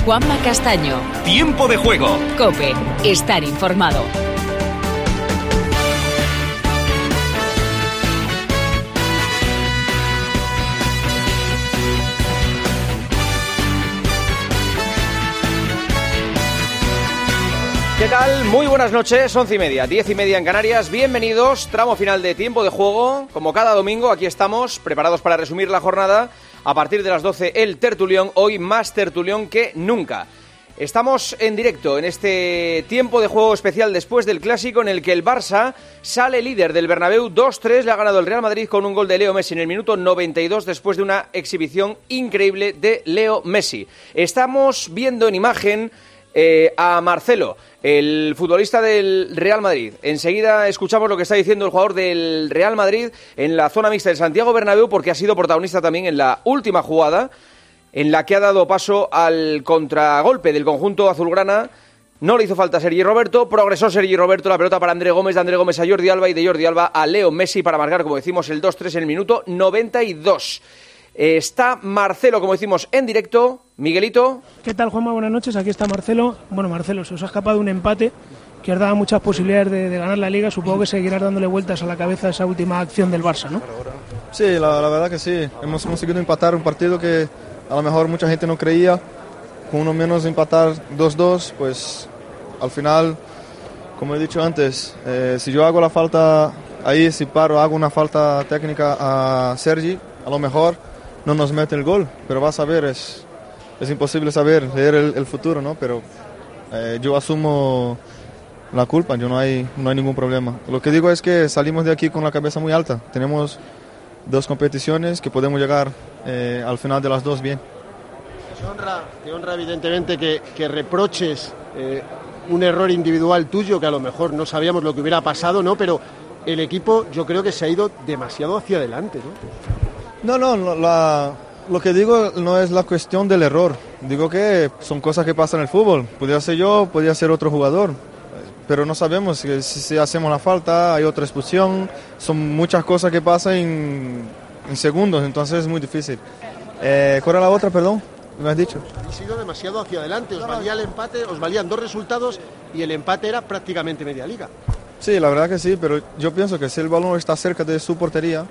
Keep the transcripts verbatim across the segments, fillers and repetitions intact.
Juanma Castaño. Tiempo de juego. COPE. Estar informado. ¿Qué tal? Muy buenas noches, once y media, diez y media en Canarias. Bienvenidos, tramo final de Tiempo de Juego. Como cada domingo, aquí estamos, preparados para resumir la jornada. A partir de las doce, el tertulión, hoy más tertulión que nunca. Estamos en directo en este Tiempo de Juego especial después del Clásico, en el que el Barça sale líder del Bernabéu dos tres. Le ha ganado el Real Madrid con un gol de Leo Messi en el minuto noventa y dos, después de una exhibición increíble de Leo Messi. Estamos viendo en imagen eh, a Marcelo, el futbolista del Real Madrid. Enseguida escuchamos lo que está diciendo el jugador del Real Madrid en la zona mixta del Santiago Bernabéu, porque ha sido protagonista también en la última jugada, en la que ha dado paso al contragolpe del conjunto azulgrana. No le hizo falta a Sergi Roberto, progresó Sergi Roberto, la pelota para André Gómez, de André Gómez a Jordi Alba y de Jordi Alba a Leo Messi para marcar, como decimos, el dos tres en el minuto noventa y dos. Está Marcelo, como decimos, en directo. Miguelito. ¿Qué tal, Juanma? Buenas noches, aquí está Marcelo. Bueno, Marcelo, se os ha escapado un empate que os daba muchas posibilidades de, de ganar la Liga. Supongo que seguirás dándole vueltas a la cabeza esa última acción del Barça, ¿no? Sí, la, la verdad que sí. Hemos conseguido empatar un partido que a lo mejor mucha gente no creía. Con uno menos empatar dos dos, pues al final, como he dicho antes, eh, si yo hago la falta ahí, si paro, hago una falta técnica a Sergi, a lo mejor no nos mete el gol, pero vas a ver, es, es imposible saber, leer el, el futuro, ¿no? Pero eh, yo asumo la culpa, yo no hay, no hay ningún problema. Lo que digo es que salimos de aquí con la cabeza muy alta. Tenemos dos competiciones que podemos llegar eh, al final de las dos bien. Te honra, te honra evidentemente que, que reproches eh, un error individual tuyo, que a lo mejor no sabíamos lo que hubiera pasado, ¿no? Pero el equipo yo creo que se ha ido demasiado hacia adelante, ¿no? No, no, la, lo que digo no es la cuestión del error. Digo que son cosas que pasan en el fútbol. Podría ser yo, podría ser otro jugador. Pero no sabemos si, si hacemos la falta, hay otra expulsión. Son muchas cosas que pasan en, en segundos, entonces es muy difícil. Eh, ¿Cuál era la otra, perdón? ¿Me has dicho? Habéis ido demasiado hacia adelante. Os valía el empate, os valían dos resultados y el empate era prácticamente media liga. Sí, la verdad que sí, pero yo pienso que si el balón está cerca de su portería,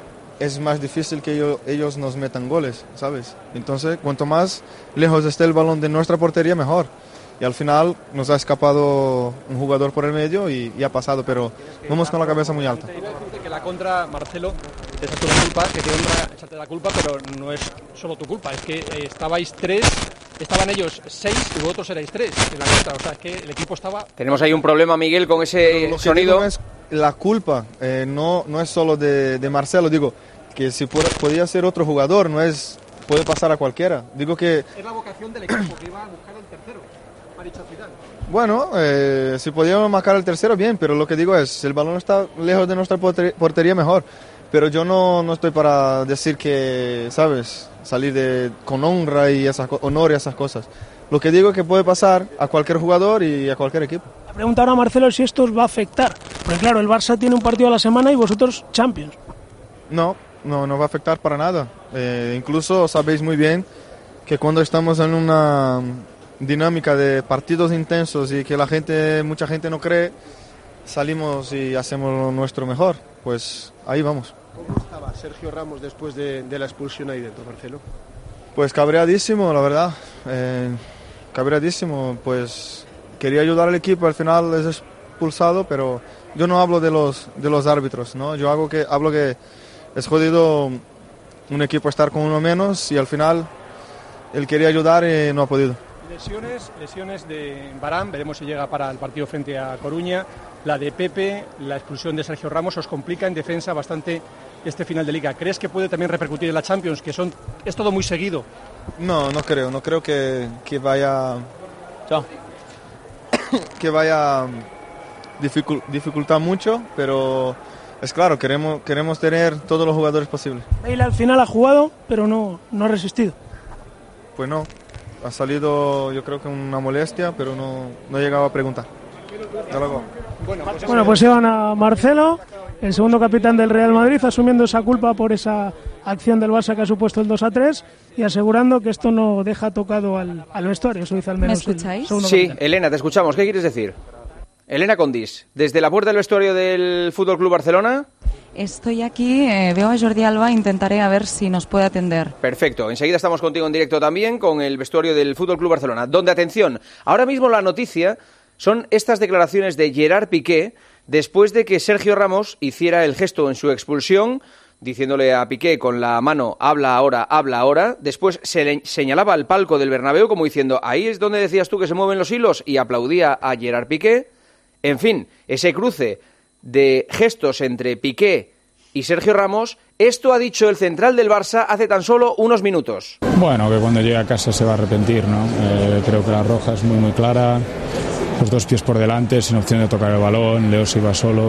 es más difícil que ellos, ellos nos metan goles, ¿sabes? Entonces, cuanto más lejos esté el balón de nuestra portería, mejor. Y al final nos ha escapado un jugador por el medio y, y ha pasado, pero vamos con la cabeza muy alta. Que la contra, Marcelo, te echas la culpa, que te honra echarte la culpa, pero no es solo tu culpa, es que eh, estabais tres, estaban ellos seis y vosotros erais tres en la contra, o sea, es que el equipo estaba... Tenemos ahí un problema, Miguel, con ese sonido. Es la culpa eh, no, no es solo de, de Marcelo, digo, que si puede, podía ser otro jugador, no es, puede pasar a cualquiera. Digo que... Es la vocación del equipo, que iba a buscar el tercero, ha dicho Zidane. Bueno, eh, si podíamos marcar el tercero, bien, pero lo que digo es, si el balón está lejos de nuestra portería, mejor. Pero yo no, no estoy para decir que, ¿sabes?, salir de, con honra y esas, honor y esas cosas. Lo que digo es que puede pasar a cualquier jugador y a cualquier equipo. La pregunta ahora, Marcelo, es si esto os va a afectar. Porque claro, el Barça tiene un partido a la semana y vosotros Champions. No, no, no va a afectar para nada. Eh, incluso sabéis muy bien que cuando estamos en una dinámica de partidos intensos y que la gente, mucha gente no cree, salimos y hacemos lo nuestro mejor. Pues ahí vamos. ¿Cómo estaba Sergio Ramos después de, de la expulsión ahí dentro, Marcelo? Pues cabreadísimo, la verdad. Eh, cabreadísimo, pues quería ayudar al equipo, al final es expulsado, pero yo no hablo de los, de los árbitros, ¿no? Yo hago que, hablo que es jodido un equipo estar con uno menos y al final él quería ayudar y no ha podido. Lesiones, lesiones de Varane, veremos si llega para el partido frente a Coruña. La de Pepe, la expulsión de Sergio Ramos os complica en defensa bastante este final de Liga. ¿Crees que puede también repercutir en la Champions, que son es todo muy seguido? No, no creo, no creo que, que vaya Chao. que vaya a dificul, dificultar mucho, pero es claro, queremos, queremos tener todos los jugadores posibles. Bale al final ha jugado, pero no, no ha resistido. Pues no, ha salido yo creo que una molestia, pero no, no he llegado a preguntar. Hasta luego. Bueno, pues, bueno, pues se van a Marcelo. el segundo capitán del Real Madrid, asumiendo esa culpa por esa acción del Barça que ha supuesto el dos a tres y asegurando que esto no deja tocado al, al vestuario. Eso dice al menos. ¿Me escucháis? Sí, capitán. Elena, te escuchamos. ¿Qué quieres decir? Elena Condis, desde la puerta del vestuario del F C Barcelona. Estoy aquí, eh, veo a Jordi Alba, intentaré a ver si nos puede atender. Perfecto, enseguida estamos contigo en directo también con el vestuario del F C Barcelona, donde, atención, ahora mismo la noticia son estas declaraciones de Gerard Piqué después de que Sergio Ramos hiciera el gesto en su expulsión, diciéndole a Piqué con la mano, habla ahora, habla ahora. Después se le señalaba al palco del Bernabéu como diciendo, ahí es donde decías tú que se mueven los hilos, y aplaudía a Gerard Piqué. En fin, ese cruce de gestos entre Piqué y Sergio Ramos, esto ha dicho el central del Barça hace tan solo unos minutos. Bueno, que cuando llegue a casa se va a arrepentir, ¿no? Eh, creo que la roja es muy muy clara, los dos pies por delante, sin opción de tocar el balón, Leo se iba solo.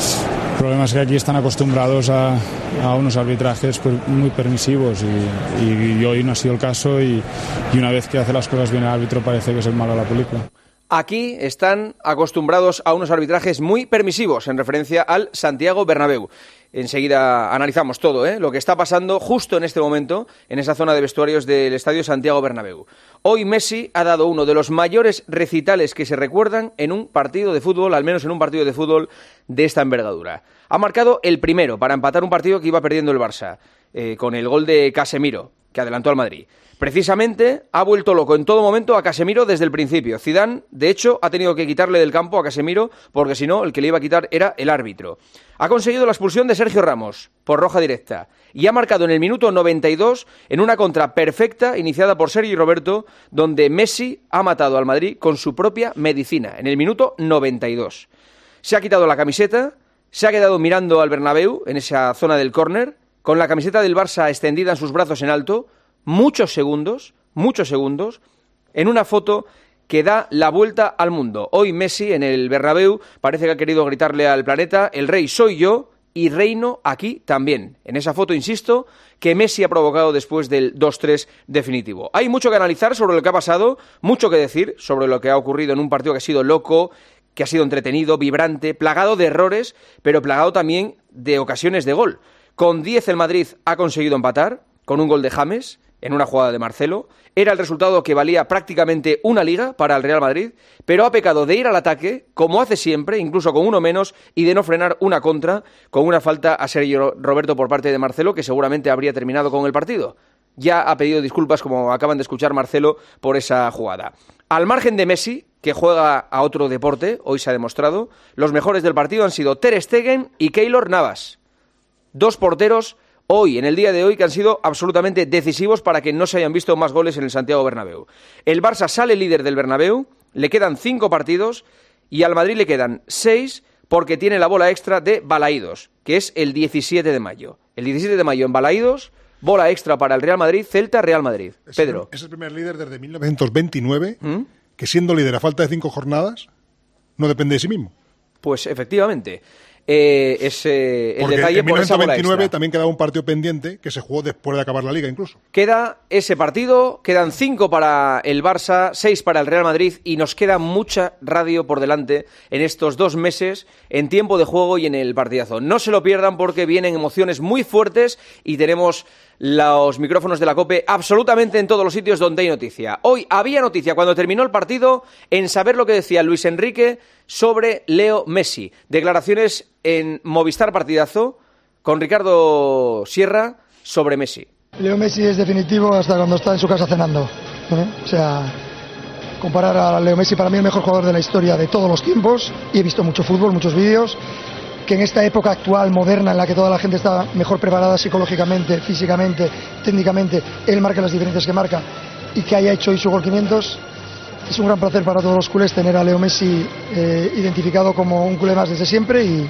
El problema es que aquí están acostumbrados a, a unos arbitrajes pues, muy permisivos y, y, y hoy no ha sido el caso y, y una vez que hace las cosas bien el árbitro parece que es el malo de la película. Aquí están acostumbrados a unos arbitrajes muy permisivos en referencia al Santiago Bernabéu. Enseguida analizamos todo, ¿eh? Lo que está pasando justo en este momento en esa zona de vestuarios del Estadio Santiago Bernabéu. Hoy Messi ha dado uno de los mayores recitales que se recuerdan en un partido de fútbol, al menos en un partido de fútbol de esta envergadura. Ha marcado el primero para empatar un partido que iba perdiendo el Barça, eh, con el gol de Casemiro, que adelantó al Madrid. Precisamente ha vuelto loco en todo momento a Casemiro desde el principio. Zidane, de hecho, ha tenido que quitarle del campo a Casemiro porque si no, el que le iba a quitar era el árbitro. Ha conseguido la expulsión de Sergio Ramos por roja directa y ha marcado en el minuto noventa y dos en una contra perfecta iniciada por Sergi Roberto, donde Messi ha matado al Madrid con su propia medicina en el minuto noventa y dos. Se ha quitado la camiseta, se ha quedado mirando al Bernabéu en esa zona del córner, con la camiseta del Barça extendida en sus brazos en alto, muchos segundos, muchos segundos, en una foto que da la vuelta al mundo. Hoy Messi en el Bernabéu parece que ha querido gritarle al planeta, el rey soy yo y reino aquí también. En esa foto, insisto, que Messi ha provocado después del dos tres definitivo. Hay mucho que analizar sobre lo que ha pasado, mucho que decir sobre lo que ha ocurrido en un partido que ha sido loco, que ha sido entretenido, vibrante, plagado de errores, pero plagado también de ocasiones de gol. Con diez el Madrid ha conseguido empatar, con un gol de James, en una jugada de Marcelo. Era el resultado que valía prácticamente una liga para el Real Madrid, pero ha pecado de ir al ataque, como hace siempre, incluso con uno menos, y de no frenar una contra, con una falta a Sergio Roberto por parte de Marcelo, que seguramente habría terminado con el partido. Ya ha pedido disculpas, como acaban de escuchar, Marcelo, por esa jugada. Al margen de Messi, que juega a otro deporte, hoy se ha demostrado, los mejores del partido han sido Ter Stegen y Keylor Navas. Dos porteros hoy, en el día de hoy, que han sido absolutamente decisivos para que no se hayan visto más goles en el Santiago Bernabéu. El Barça sale líder del Bernabéu, le quedan cinco partidos y al Madrid le quedan seis porque tiene la bola extra de Balaídos, que es el diecisiete de mayo. El diecisiete de mayo en Balaídos, bola extra para el Real Madrid, Celta-Real Madrid. Es Pedro. El, es el primer líder desde mil novecientos veintinueve ¿Mm? que siendo líder a falta de cinco jornadas no depende de sí mismo. Pues efectivamente. Eh, es eh, el Porque detalle en por esa bola mil novecientos veintinueve extra. también quedaba un partido pendiente que se jugó después de acabar la Liga incluso. Queda ese partido, quedan cinco para el Barça, seis para el Real Madrid y nos queda mucha radio por delante en estos dos meses en tiempo de juego y en el partidazo. No se lo pierdan porque vienen emociones muy fuertes y tenemos los micrófonos de la COPE absolutamente en todos los sitios donde hay noticia. Hoy había noticia cuando terminó el partido en saber lo que decía Luis Enrique sobre Leo Messi. Declaraciones en Movistar Partidazo con Ricardo Sierra sobre Messi. Leo Messi es definitivo hasta cuando está en su casa cenando, ¿eh? O sea, comparar a Leo Messi, para mí el mejor jugador de la historia de todos los tiempos, y he visto mucho fútbol, muchos vídeos, que en esta época actual, moderna, en la que toda la gente está mejor preparada psicológicamente, físicamente, técnicamente, él marca las diferencias que marca, y que haya hecho hoy su gol quinientos. Es un gran placer para todos los culés tener a Leo Messi eh, identificado como un culé más desde siempre y,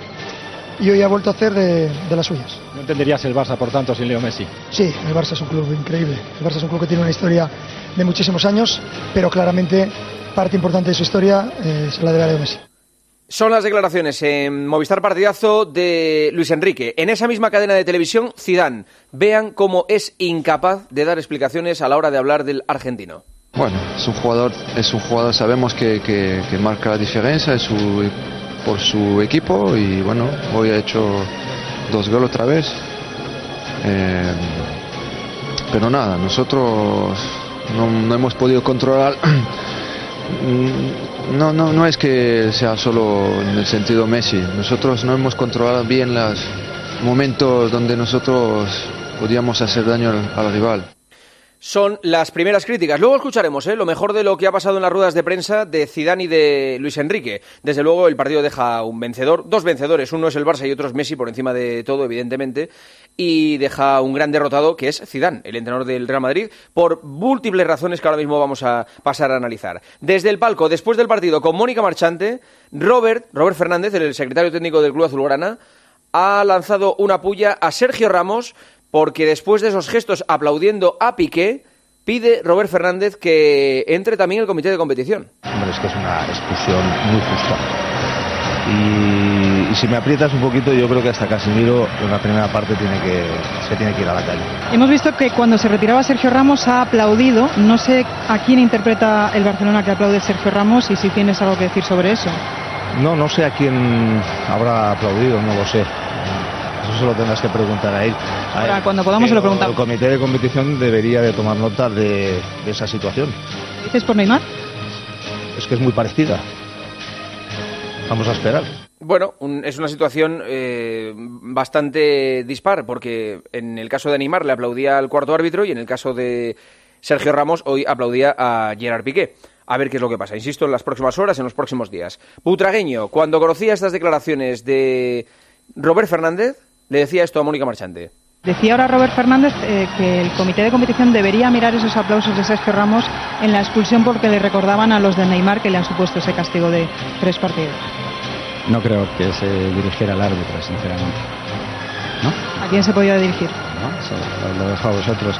y hoy ha vuelto a hacer de, de las suyas. ¿No entenderías el Barça, por tanto, sin Leo Messi? Sí, el Barça es un club increíble. El Barça es un club que tiene una historia de muchísimos años, pero claramente parte importante de su historia eh, se la debe a Leo Messi. Son las declaraciones en Movistar Partidazo de Luis Enrique. En esa misma cadena de televisión, Zidane. Vean cómo es incapaz de dar explicaciones a la hora de hablar del argentino. Bueno, es un jugador, es un jugador, sabemos que, que, que marca la diferencia, es su, por su equipo y bueno, hoy ha hecho dos goles otra vez. Eh, pero nada, nosotros no, no hemos podido controlar. No, no, no es que sea solo en el sentido Messi. Nosotros no hemos controlado bien los momentos donde nosotros podíamos hacer daño al, al rival. Son las primeras críticas. Luego escucharemos ¿eh? lo mejor de lo que ha pasado en las ruedas de prensa de Zidane y de Luis Enrique. Desde luego el partido deja un vencedor, dos vencedores, uno es el Barça y otro es Messi por encima de todo, evidentemente, y deja un gran derrotado que es Zidane, el entrenador del Real Madrid, por múltiples razones que ahora mismo vamos a pasar a analizar. Desde el palco, después del partido, con Mónica Marchante, Robert, Robert Fernández, el secretario técnico del Club Azulgrana, ha lanzado una puya a Sergio Ramos, porque después de esos gestos aplaudiendo a Piqué, pide Robert Fernández que entre también el comité de competición. Hombre, es que es una expulsión muy justa. Y, y si me aprietas un poquito, yo creo que hasta Casemiro en la primera parte tiene que, se tiene que ir a la calle. Hemos visto que cuando se retiraba Sergio Ramos ha aplaudido. No sé a quién interpreta el Barcelona que aplaude Sergio Ramos y si tienes algo que decir sobre eso. No, no sé a quién habrá aplaudido, no lo sé. Eso se lo tendrás que preguntar a él. A Ahora, él. cuando podamos se lo preguntamos. El comité de competición debería de tomar nota de, de esa situación. ¿Dices por Neymar? Es que es muy parecida. Vamos a esperar. Bueno, un, es una situación eh, bastante dispar, porque en el caso de Neymar le aplaudía al cuarto árbitro y en el caso de Sergio Ramos hoy aplaudía a Gerard Piqué. A ver qué es lo que pasa, insisto, en las próximas horas, en los próximos días. Butragueño, cuando conocía estas declaraciones de Robert Fernández, le decía esto a Mónica Marchante. Decía ahora Robert Fernández eh, que el comité de competición debería mirar esos aplausos de Sergio Ramos en la expulsión porque le recordaban a los de Neymar que le han supuesto ese castigo de tres partidos. No creo que se dirigiera al árbitro, sinceramente. ¿No? ¿A quién se podía dirigir? No, eso lo dejo a vosotros.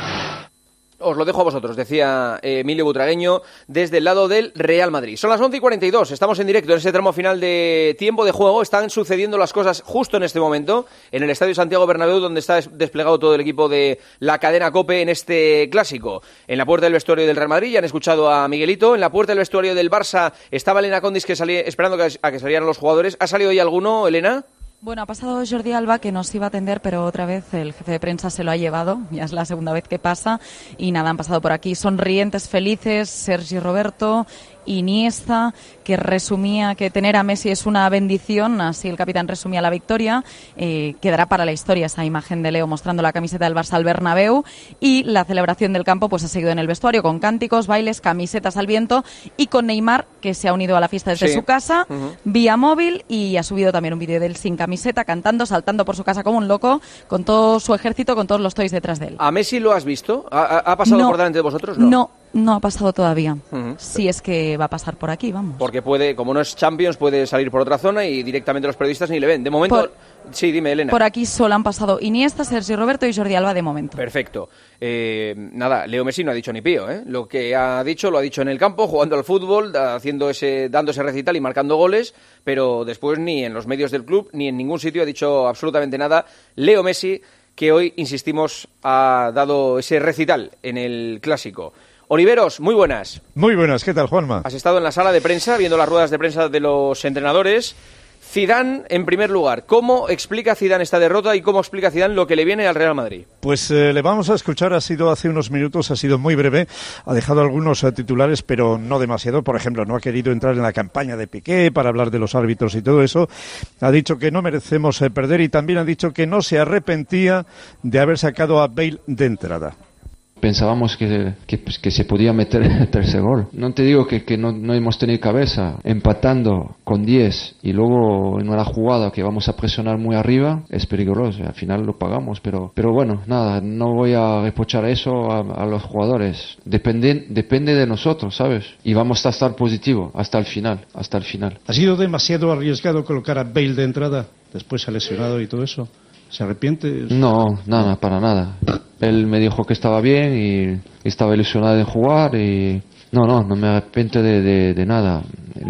Os lo dejo a vosotros, decía Emilio Butragueño desde el lado del Real Madrid. Son las once y cuarenta y dos, estamos en directo en ese tramo final de tiempo de juego. Están sucediendo las cosas justo en este momento en el Estadio Santiago Bernabéu, donde está desplegado todo el equipo de la cadena COPE en este clásico. En la puerta del vestuario del Real Madrid ya han escuchado a Miguelito. En la puerta del vestuario del Barça estaba Elena Condis que salía, esperando a que salieran los jugadores. ¿Ha salido ya alguno, Elena? Bueno, ha pasado Jordi Alba, que nos iba a atender, pero otra vez el jefe de prensa se lo ha llevado. Ya es la segunda vez que pasa. Y nada, han pasado por aquí sonrientes, felices, Sergi Roberto, Iniesta, que resumía que tener a Messi es una bendición, así el capitán resumía la victoria. Eh, quedará para la historia esa imagen de Leo mostrando la camiseta del Barça al Bernabéu, y la celebración del campo pues ha seguido en el vestuario con cánticos, bailes, camisetas al viento, y con Neymar, que se ha unido a la fiesta desde sí. su casa, uh-huh. vía móvil, y ha subido también un vídeo de él sin camiseta, cantando, saltando por su casa como un loco, con todo su ejército, con todos los toys detrás de él. ¿A Messi lo has visto? ¿Ha, ha pasado no, por delante de vosotros? No. No. No ha pasado todavía. Uh-huh. Si es que va a pasar por aquí, vamos. Porque puede, como no es Champions, puede salir por otra zona y directamente los periodistas ni le ven. De momento, por, sí, dime, Elena. Por aquí solo han pasado Iniesta, Sergio Roberto y Jordi Alba de momento. Perfecto. Eh, nada, Leo Messi no ha dicho ni pío, ¿eh? Lo que ha dicho, lo ha dicho en el campo, jugando al fútbol, haciendo ese, dando ese recital y marcando goles, pero después ni en los medios del club, ni en ningún sitio ha dicho absolutamente nada. Leo Messi, que hoy, insistimos, ha dado ese recital en el Clásico. Oliveros, muy buenas. Muy buenas, ¿qué tal, Juanma? Has estado en la sala de prensa, viendo las ruedas de prensa de los entrenadores. Zidane, en primer lugar, ¿cómo explica Zidane esta derrota y cómo explica Zidane lo que le viene al Real Madrid? Pues eh, le vamos a escuchar, ha sido hace unos minutos, ha sido muy breve, ha dejado algunos eh, titulares, pero no demasiado. Por ejemplo, no ha querido entrar en la campaña de Piqué para hablar de los árbitros y todo eso. Ha dicho que no merecemos eh, perder y también ha dicho que no se arrepentía de haber sacado a Bale de entrada. Pensábamos que, que, pues, que se podía meter el tercer gol. No te digo que, que no, no hemos tenido cabeza. Empatando con diez y luego en una jugada que vamos a presionar muy arriba, es peligroso. Al final lo pagamos, pero pero bueno, nada, no voy a reprochar eso a, a los jugadores. Depende, depende de nosotros, ¿sabes? Y vamos a estar positivo hasta el final, hasta el final. ¿Ha sido demasiado arriesgado colocar a Bale de entrada? Después se ha lesionado y todo eso. ¿Se arrepiente? No, nada, para nada. Él me dijo que estaba bien y estaba ilusionado de jugar y no, no, no me arrepiento de, de, de nada.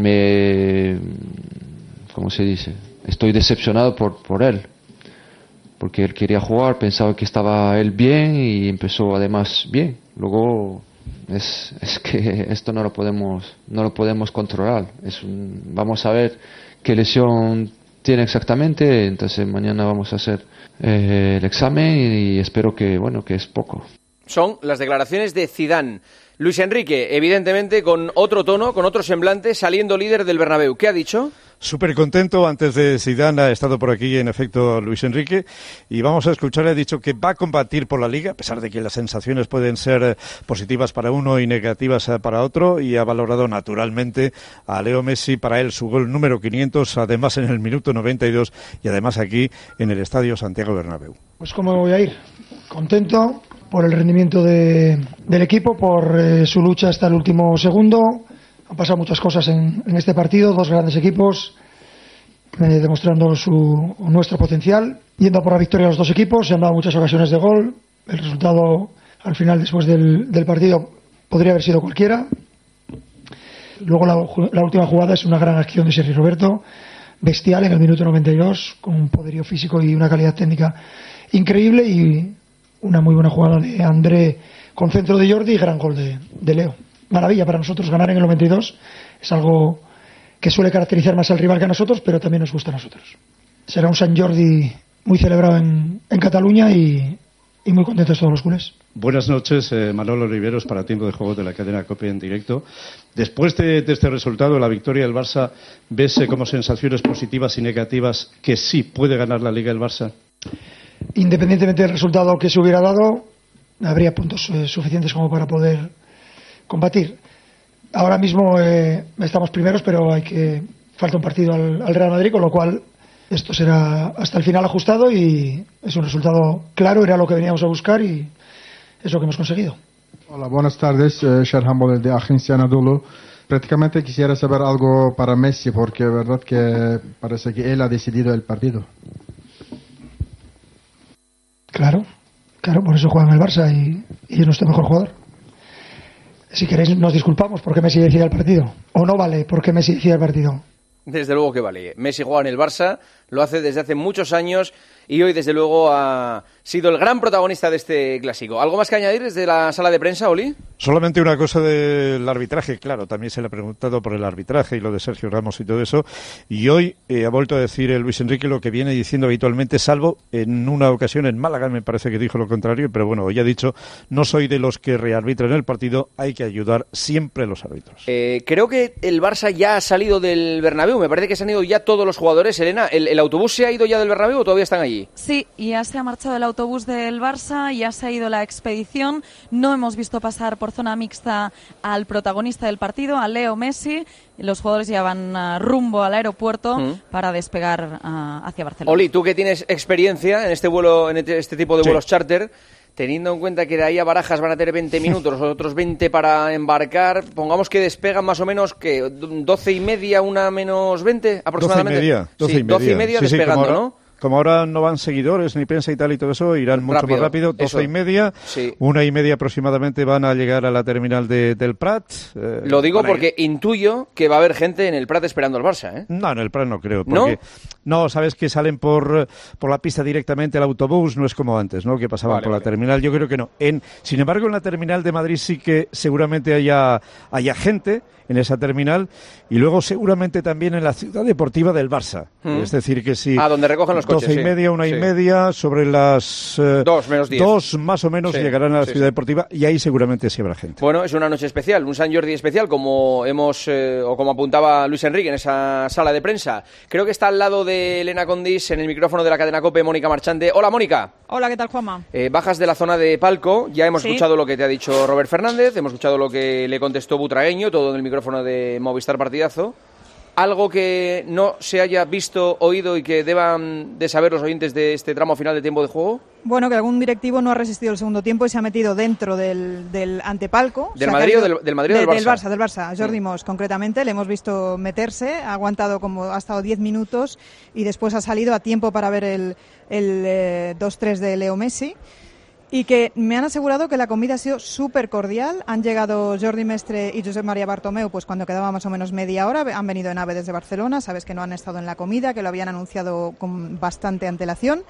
Me, ¿cómo se dice? Estoy decepcionado por, por él, porque él quería jugar, pensaba que estaba él bien y empezó además bien. Luego es, es que esto no lo podemos, no lo podemos controlar. Es un, vamos a ver qué lesión tiene exactamente, entonces mañana vamos a hacer eh, el examen y, y espero que, bueno, que es poco. Son las declaraciones de Zidane. Luis Enrique, evidentemente con otro tono, con otro semblante, saliendo líder del Bernabéu. ¿Qué ha dicho? Súper contento. Antes de Zidane ha estado por aquí, en efecto, Luis Enrique. Y vamos a escuchar, ha dicho que va a combatir por la Liga, a pesar de que las sensaciones pueden ser positivas para uno y negativas para otro. Y ha valorado naturalmente a Leo Messi, para él su gol número quinientos, además en el minuto noventa y dos y además aquí en el Estadio Santiago Bernabéu. Pues cómo voy a ir, contento por el rendimiento de, del equipo, por eh, su lucha hasta el último segundo. Han pasado muchas cosas en, en este partido, dos grandes equipos eh, demostrando su, nuestro potencial, yendo a por la victoria a los dos equipos. Se han dado muchas ocasiones de gol. El resultado al final, después del, del partido, podría haber sido cualquiera. Luego la, la última jugada es una gran acción de Sergi Roberto, bestial en el minuto noventa y dos, con un poderío físico y una calidad técnica increíble, y una muy buena jugada de André con centro de Jordi y gran gol de, de Leo. Maravilla para nosotros ganar en el noventa y dos. Es algo que suele caracterizar más al rival que a nosotros, pero también nos gusta a nosotros. Será un Sant Jordi muy celebrado en, en Cataluña y, y muy contentos todos los culés. Buenas noches, eh, Manolo Oliveros, para Tiempo de Juego de la cadena COPE en directo. Después de, de este resultado, la victoria del Barça, ¿ves eh, como sensaciones positivas y negativas que sí puede ganar la Liga el Barça? Independientemente del resultado que se hubiera dado, habría puntos eh, suficientes como para poder combatir. Ahora mismo eh, estamos primeros, pero hay que falta un partido al, al Real Madrid, con lo cual esto será hasta el final ajustado y es un resultado claro, era lo que veníamos a buscar y es lo que hemos conseguido. Hola, buenas tardes, eh, Sherhan Bolel de Agencia Anadolu. Prácticamente quisiera saber algo para Messi, porque es verdad que parece que él ha decidido el partido. Claro, claro, por eso juega en el Barça y, y es nuestro mejor jugador. Si queréis nos disculpamos porque Messi decide el partido. O no vale porque Messi decide el partido. Desde luego que vale. Messi juega en el Barça, lo hace desde hace muchos años y hoy desde luego ha sido el gran protagonista de este clásico. ¿Algo más que añadir desde la sala de prensa, Oli? Solamente una cosa del arbitraje, claro, también se le ha preguntado por el arbitraje y lo de Sergio Ramos y todo eso, y hoy eh, ha vuelto a decir el Luis Enrique lo que viene diciendo habitualmente, salvo en una ocasión en Málaga, me parece que dijo lo contrario, pero bueno, hoy ha dicho, no soy de los que rearbitran el partido, hay que ayudar siempre a los árbitros. Eh, creo que el Barça ya ha salido del Bernabéu, me parece que se han ido ya todos los jugadores. Elena, ¿el, el autobús se ha ido ya del Bernabéu o todavía están allí? Sí, ya se ha marchado el autobús del Barça, ya se ha ido la expedición, no hemos visto pasar por zona mixta al protagonista del partido, a Leo Messi. Los jugadores ya van uh, rumbo al aeropuerto mm. para despegar uh, hacia Barcelona. Oli, tú que tienes experiencia en este vuelo, en este tipo de vuelos sí. charter, teniendo en cuenta que de ahí a Barajas van a tener veinte minutos, otros veinte para embarcar, pongamos que despegan más o menos que doce y media, una menos veinte aproximadamente. doce y media, doce sí, y media, doce y media sí, despegando, sí, como ahora, ¿no? Como ahora no van seguidores ni prensa y tal y todo eso, irán mucho rápido, más rápido, doce eso. y media, sí. una y media aproximadamente van a llegar a la terminal de, del Prat. Eh, Lo digo porque intuyo que va a haber gente en el Prat esperando al Barça, ¿eh? No, en el Prat no creo, porque no, no sabes que salen por, por la pista directamente al autobús, no es como antes, ¿no? Que pasaban vale, por vale. la terminal, yo creo que no. En, sin embargo, en la terminal de Madrid sí que seguramente haya, haya gente en esa terminal y luego seguramente también en la ciudad deportiva del Barça. Mm. Es decir, que si... Ah, donde recogen los coches, doce y media, una sí. y media, sobre las... Eh, dos menos diez. Dos más o menos sí. llegarán a la sí, ciudad sí. deportiva y ahí seguramente sí habrá gente. Bueno, es una noche especial, un Sant Jordi especial, como hemos eh, o como apuntaba Luis Enrique en esa sala de prensa. Creo que está al lado de Elena Condis, en el micrófono de la cadena COPE, Mónica Marchante. Hola, Mónica. Hola, ¿qué tal, Juanma? Eh, bajas de la zona de palco, ya hemos ¿Sí? escuchado lo que te ha dicho Robert Fernández, hemos escuchado lo que le contestó Butragueño, todo en el micrófono de Movistar Partidazo. ¿Algo que no se haya visto, oído y que deban de saber los oyentes de este tramo final de tiempo de juego? Bueno, que algún directivo no ha resistido el segundo tiempo y se ha metido dentro del, del antepalco. ¿Del o sea, Madrid o del, del Madrid o de, del Barça? Del Barça, del Barça. Jordi mm. Moss, concretamente, le hemos visto meterse, ha aguantado como, ha estado diez minutos y después ha salido a tiempo para ver el, el eh, dos tres de Leo Messi. Y que me han asegurado que la comida ha sido súper cordial. Han llegado Jordi Mestre y Josep María Bartomeu pues cuando quedaba más o menos media hora. Han venido en AVE desde Barcelona. Sabes que no han estado en la comida, que lo habían anunciado con bastante antelación.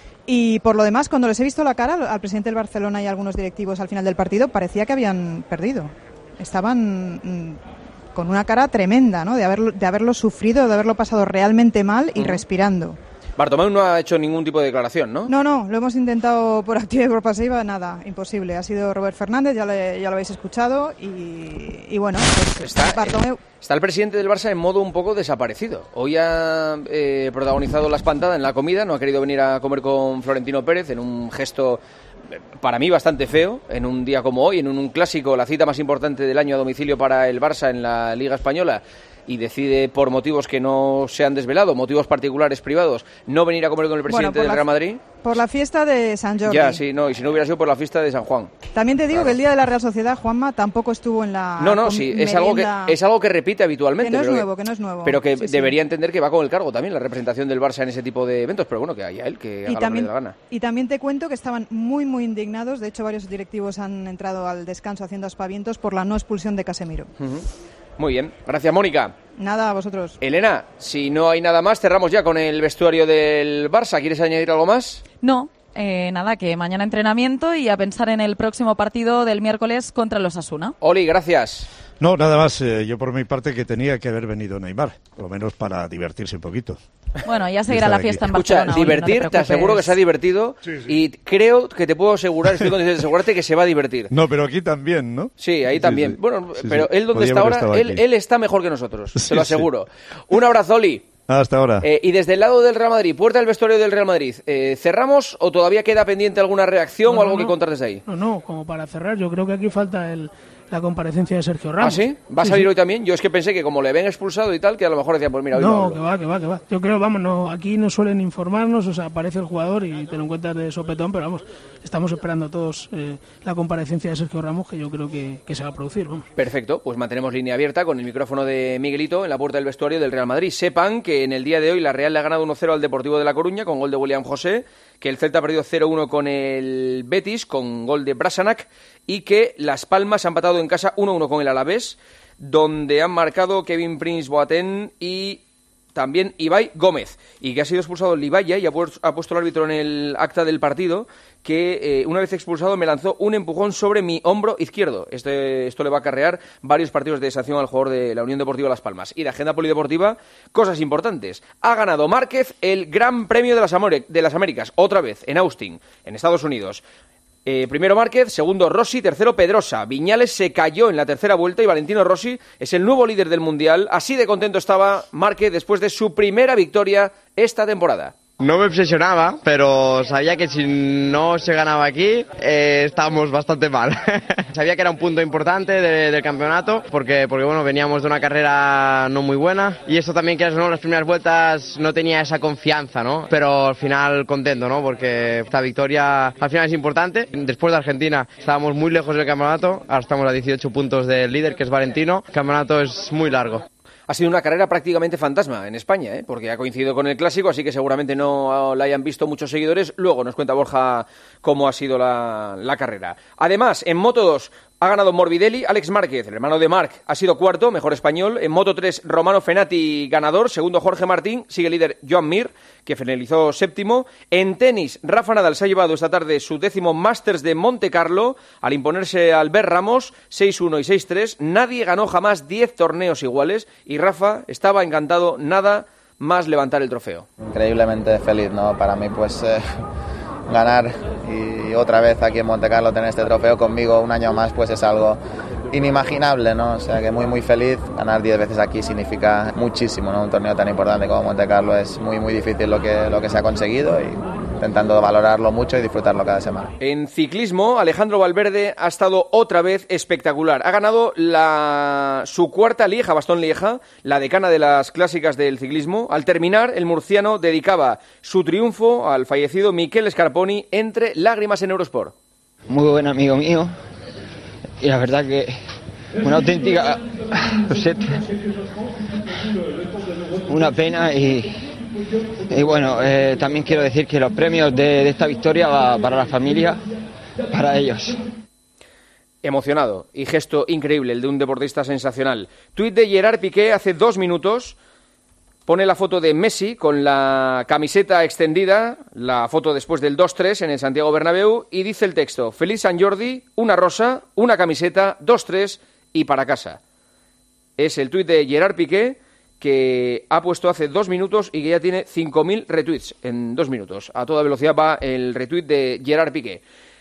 Y por lo demás, cuando les he visto la cara al presidente del Barcelona y a algunos directivos al final del partido, parecía que habían perdido. Estaban con una cara tremenda, ¿no? De haberlo, de haberlo sufrido, de haberlo pasado realmente mal y uh-huh. respirando. Bartomeu no ha hecho ningún tipo de declaración, ¿no? No, no, lo hemos intentado por activa y por pasiva, nada, imposible. Ha sido Robert Fernández, ya, le, ya lo habéis escuchado y, y bueno, pues está, Bartomeu... Está el presidente del Barça en modo un poco desaparecido. Hoy ha eh, protagonizado la espantada en la comida, no ha querido venir a comer con Florentino Pérez en un gesto para mí bastante feo, en un día como hoy, en un, un clásico, la cita más importante del año a domicilio para el Barça en la Liga Española, y decide, por motivos que no se han desvelado, motivos particulares privados, no venir a comer con el presidente bueno, del Real Madrid. Por la fiesta de San Jordi. Ya, sí, no, y si no hubiera sido por la fiesta de San Juan. También te digo claro. que el día de la Real Sociedad, Juanma, tampoco estuvo en la No, no, sí, es algo, que, es algo que repite habitualmente. Que no es pero nuevo, que no es nuevo. Pero que sí, debería sí. entender que va con el cargo también, la representación del Barça en ese tipo de eventos, pero bueno, que haya él, que haga y también, lo que le dé la gana. Y también te cuento que estaban muy, muy indignados, de hecho varios directivos han entrado al descanso haciendo aspavientos por la no expulsión de Casemiro. Uh-huh. Muy bien, gracias Mónica. Nada, a vosotros. Elena, si no hay nada más, cerramos ya con el vestuario del Barça. ¿Quieres añadir algo más? No, eh, nada, que mañana entrenamiento y a pensar en el próximo partido del miércoles contra los Osasuna. Oli, gracias. No, nada más. Eh, yo por mi parte que tenía que haber venido Neymar, por lo menos para divertirse un poquito. Bueno, ya seguirá la fiesta aquí. en Barcelona. Escucha, divertir, no te, te aseguro que se ha divertido sí, sí. y creo que te puedo asegurar, estoy condicionado de asegurarte que se va a divertir. No, pero aquí también, ¿no? Sí, ahí también. Sí, sí. Bueno, sí, pero sí. él donde Podía está ahora, él, él está mejor que nosotros, sí, te lo aseguro. Sí. Un abrazo, Oli. Hasta ahora. Eh, y desde el lado del Real Madrid, puerta del vestuario del Real Madrid, eh, ¿cerramos o todavía queda pendiente alguna reacción no, o algo no, que contar desde ahí? No, no, como para cerrar, yo creo que aquí falta el... la comparecencia de Sergio Ramos. ¿Ah, sí? ¿Va a sí, salir sí. hoy también? Yo es que pensé que como le ven expulsado y tal, que a lo mejor decían, pues mira, hoy no, no que va, que va, que va. Yo creo, vamos, no, aquí no suelen informarnos, o sea, aparece el jugador y te lo encuentras de sopetón, pero vamos, estamos esperando todos eh, la comparecencia de Sergio Ramos, que yo creo que, que se va a producir, vamos. Perfecto, pues mantenemos línea abierta con el micrófono de Miguelito en la puerta del vestuario del Real Madrid. Sepan que en el día de hoy la Real le ha ganado uno cero al Deportivo de La Coruña con gol de William José, que el Celta ha perdido cero uno con el Betis con gol de Brasanac y que Las Palmas ha empatado en casa uno uno con el Alavés, donde han marcado Kevin Prince Boateng y también Ibai Gómez, y que ha sido expulsado Libaya y ha, pu- ha puesto el árbitro en el acta del partido que eh, una vez expulsado me lanzó un empujón sobre mi hombro izquierdo. Este, esto le va a acarrear varios partidos de sanción al jugador de la Unión Deportiva Las Palmas. Y de agenda polideportiva, cosas importantes. Ha ganado Márquez el Gran Premio de las, Amore- de las Américas, otra vez, en Austin, en Estados Unidos. Eh, primero Márquez, segundo Rossi, tercero Pedrosa. Viñales se cayó en la tercera vuelta y Valentino Rossi es el nuevo líder del Mundial. Así de contento estaba Márquez después de su primera victoria esta temporada. No me obsesionaba, pero sabía que si no se ganaba aquí, eh, estábamos bastante mal. Sabía que era un punto importante de, del campeonato, porque, porque bueno, veníamos de una carrera no muy buena, y eso también, que ¿no? Las primeras vueltas no tenía esa confianza, ¿no? Pero al final contento, ¿no? Porque esta victoria al final es importante. Después de Argentina estábamos muy lejos del campeonato, ahora estamos a dieciocho puntos del líder, que es Valentino. El campeonato es muy largo. Ha sido una carrera prácticamente fantasma en España, ¿eh? Porque ha coincidido con el Clásico, así que seguramente no la hayan visto muchos seguidores. Luego nos cuenta Borja cómo ha sido la, la carrera. Además, en Moto dos ha ganado Morbidelli, Alex Márquez, el hermano de Marc, ha sido cuarto, mejor español. En Moto tres, Romano Fenati, ganador. Segundo, Jorge Martín. Sigue líder Joan Mir, que finalizó séptimo. En tenis, Rafa Nadal se ha llevado esta tarde su décimo Masters de Monte Carlo al imponerse a Albert Ramos seis uno y seis tres. Nadie ganó jamás diez torneos iguales y Rafa estaba encantado, nada más levantar el trofeo. Increíblemente feliz, ¿no? Para mí, pues eh, ganar y otra vez aquí en Monte Carlo tener este trofeo conmigo un año más, pues es algo inimaginable, ¿no? O sea que muy muy feliz. Ganar diez veces aquí significa muchísimo, ¿no? Un torneo tan importante como Monte Carlo es muy muy difícil lo que, lo que se ha conseguido, y intentando valorarlo mucho y disfrutarlo cada semana. En ciclismo, Alejandro Valverde ha estado otra vez espectacular. Ha ganado la su cuarta Lieja, Bastón Lieja, la decana de las clásicas del ciclismo. Al terminar, el murciano dedicaba su triunfo al fallecido Miquel Scarponi entre lágrimas en Eurosport. Muy buen amigo mío, y la verdad que una auténtica, no sé, una pena. y Y bueno, eh, también quiero decir que los premios de, de esta victoria va para la familia, para ellos. Emocionado y gesto increíble el de un deportista sensacional. Tuit de Gerard Piqué hace dos minutos. Pone la foto de Messi con la camiseta extendida, la foto después del dos tres en el Santiago Bernabéu, y dice el texto: Feliz Sant Jordi, una rosa, una camiseta, dos tres y para casa. es el tuit de Gerard Piqué, que ha puesto hace dos minutos y que ya tiene cinco mil retweets en dos minutos. A toda velocidad va el retweet de Gerard Piqué.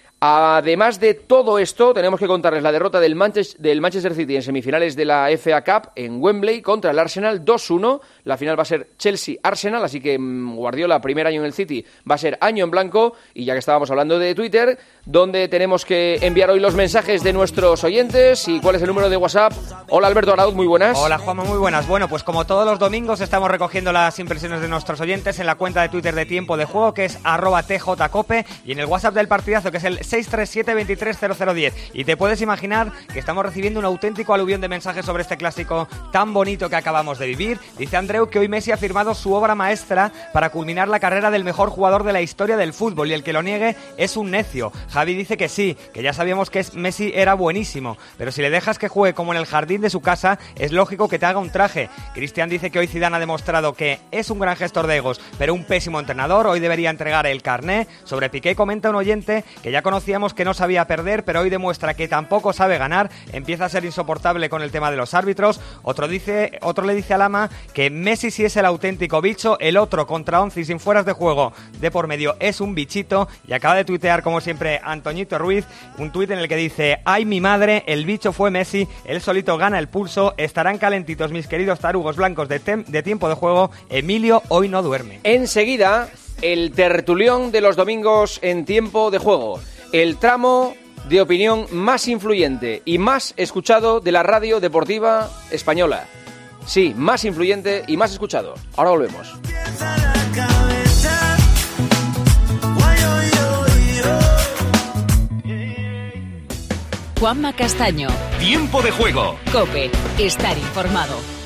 Además de todo esto, tenemos que contarles la derrota del Manchester, del Manchester City en semifinales de la F A Cup en Wembley contra el Arsenal dos uno. La final va a ser Chelsea-Arsenal, así que Guardiola, primer año en el City, va a ser año en blanco. Y ya que estábamos hablando de Twitter, donde tenemos que enviar hoy los mensajes de nuestros oyentes y cuál es el número de WhatsApp. Hola Alberto Arauz, muy buenas. Hola Juanma, muy buenas. Bueno, pues como todos los domingos estamos recogiendo las impresiones de nuestros oyentes en la cuenta de Twitter de Tiempo de Juego, que es arroba tjcope, y en el WhatsApp del partidazo, que es el seis tres siete, veintitrés cero cero diez. Y te puedes imaginar que estamos recibiendo un auténtico aluvión de mensajes sobre este clásico tan bonito que acabamos de vivir. Dice Andreu que hoy Messi ha firmado su obra maestra para culminar la carrera del mejor jugador de la historia del fútbol, y el que lo niegue es un necio. Javi dice que sí, que ya sabíamos que Messi era buenísimo, pero si le dejas que juegue como en el jardín de su casa, es lógico que te haga un traje. Cristian dice que hoy Zidane ha demostrado que es un gran gestor de egos, pero un pésimo entrenador. Hoy debería entregar el carné. Sobre Piqué comenta un oyente que ya conocíamos que no sabía perder, pero hoy demuestra que tampoco sabe ganar. Empieza a ser insoportable con el tema de los árbitros. Otro dice, otro le dice a Lama que Messi sí es el auténtico bicho, el otro contra once y sin fueras de juego de por medio es un bichito. Y acaba de tuitear como siempre Antoñito Ruiz un tuit en el que dice: ay mi madre, el bicho fue Messi, él solito gana el pulso, estarán calentitos mis queridos tarugos blancos de, tem- de Tiempo de Juego, Emilio hoy no duerme. Enseguida, el tertulión de los domingos en Tiempo de Juego, el tramo de opinión más influyente y más escuchado de la radio deportiva española. Sí, más influyente y más escuchado. Ahora volvemos. Juanma Castaño. Tiempo de Juego. COPE. Estar informado.